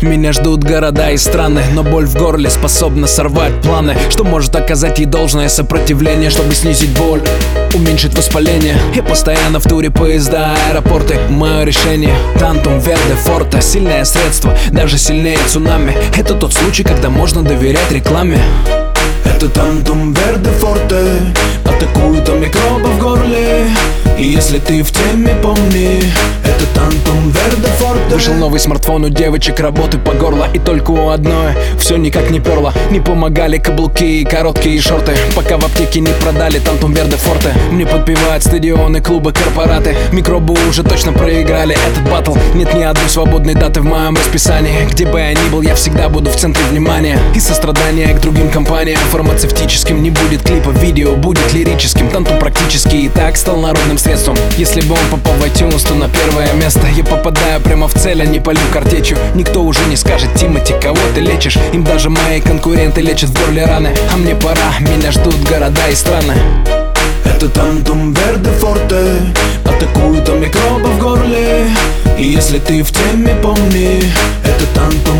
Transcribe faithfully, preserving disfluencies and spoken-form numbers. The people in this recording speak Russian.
Меня ждут города и страны, но боль в горле способна сорвать планы. Что может оказать ей должное сопротивление, чтобы снизить боль, уменьшить воспаление. Я постоянно в туре, поезда, аэропорты. Мое решение Тантум Верде Форте. Сильное средство, даже сильнее цунами. Это тот случай, когда можно доверять рекламе. Это Тантум Верде Форте. Атакуют от микроба в горле. И если ты в теме, помни, это Тантум Верде Форте. Вышел новый смартфон у девочек, работы по горло. И только у одной все никак не перло. Не помогали каблуки и короткие шорты, пока в аптеке не продали Тантум Верде Форте. Мне подпевают стадионы, клубы, корпораты. Микробы уже точно проиграли этот баттл. Нет ни одной свободной даты в моем расписании. Где бы я ни был, я всегда буду в центре внимания. И сострадания к другим компаниям фармацевтическим. Не будет клипа, видео будет лирическим. Тантум практически и так стал народным средством. Если бы он попал в iTunes, то на первое место. Я попадаю прямо в цель, а не полю картечью. Никто уже не скажет: Тимати, кого ты лечишь? Им даже мои конкуренты лечат в горле раны. А мне пора, меня ждут города и страны. Это Тантум Верде Форте. Атакуют от микроба в горле. И если ты в теме, помни, это Тантум